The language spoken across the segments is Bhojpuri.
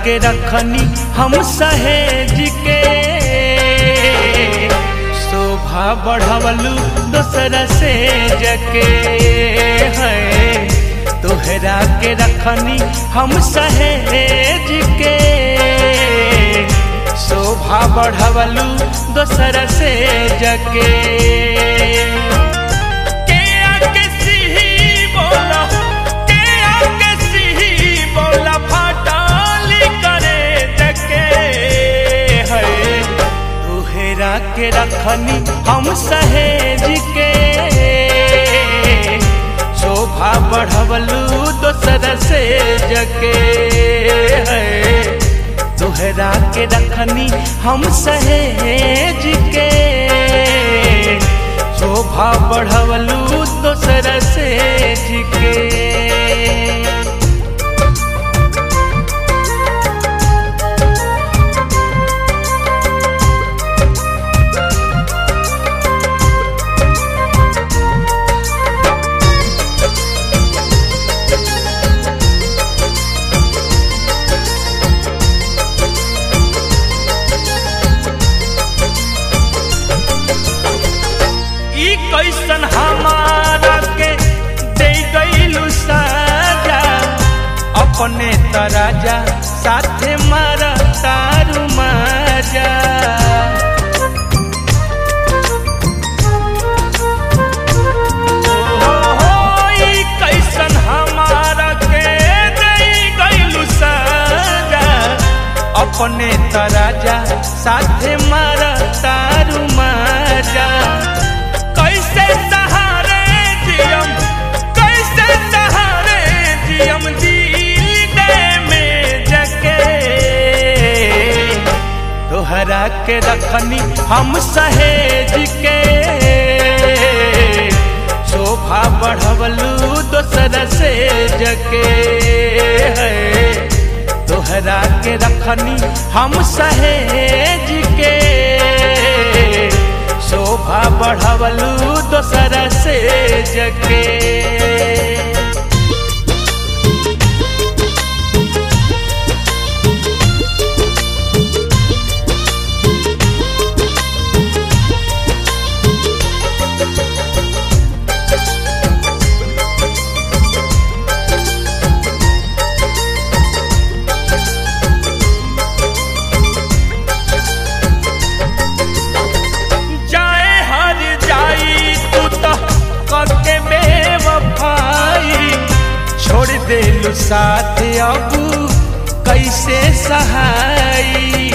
के रखनी हम सहेज के, शोभा बढ़वलू दोसरा से जके है। तोहरा के रखनी हम सहेज के, शोभा बढ़वलू दोसरा से जके। के रखनी हम सहेज के, शोभा बढ़वलू दोसरा से जके है। तोहरा के रखनी हम सहेज के, शोभा बढ़वलू दोसरा से जके। कैसन हमारा के दे गईलू साजा, अपने तराजा साथे मारा तारू माजा। कैसन हमारा के दे गईलू साजा, अपने तराजा साथे मारा तारू माजा। कैसे सहारे जियम दिल दे में जके। तोहरा के रखनी हम सहेज के, शोभा बढ़वलू दोसरा से जके है। तोहरा के रखनी हम सहेज के, शोभा बढ़वलू दोसरा से जके। देलू साथ अब कैसे सहाई।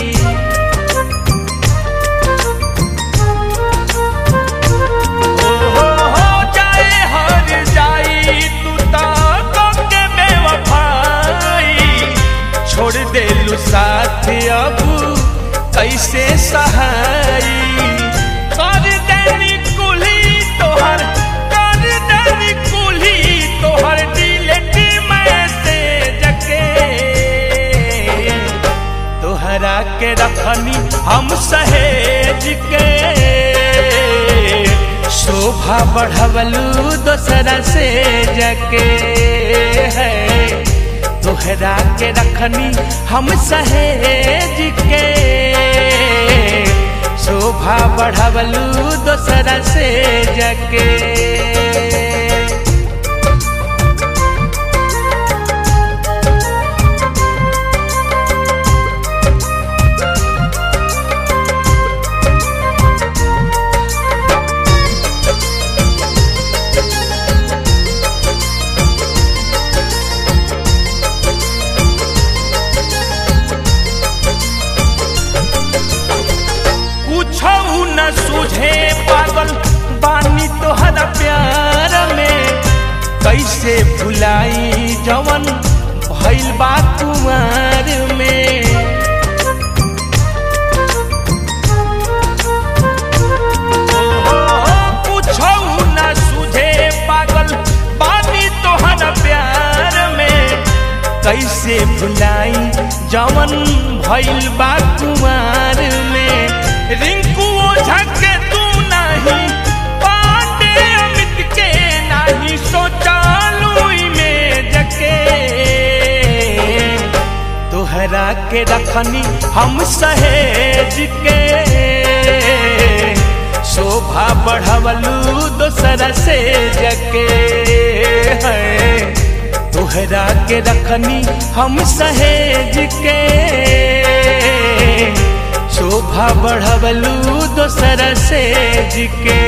जाए हर जाई तू तक के बेवफाई, छोड़ देलू साथ अब कैसे सहाई। कर देनी कुली तोहर, कर देनी कुली तोहर के रखनी हम सहेज के, शोभा बढ़वलू दोसरा से जके है। तोहरा के रखनी हम सहेज के, शोभा बढ़वलू दोसरा से जके। सूझे पागल बानी तोहरा प्यार में, कैसे भुलाई जवन भइल बा कुमार में। कुछो न सूझे पागल बानी तोहरा प्यार में, कैसे भुलाई जवन भइल बा कुमार में। रिंकू ओझा के तू नहीं, पांडे अमित के नहीं, सोचालू में जके। तोहरा के रखनी हम सहेज के, शोभा बढ़वलू दोसरा से जके है। तोहरा के रखनी हम सहेज के, शोभा बढ़वलू दोसरा से जके।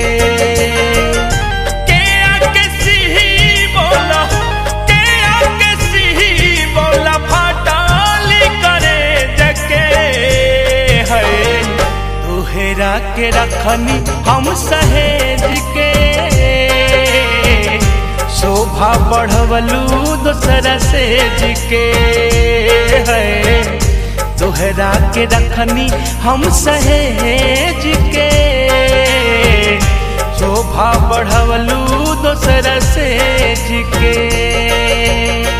तोहरा के रखनी हम सहेज के, शोभा बढ़वलू दोसरा से के है। तोहरा के रखनी हम सहेज के, शोभा बढ़वलू दोसरा से के।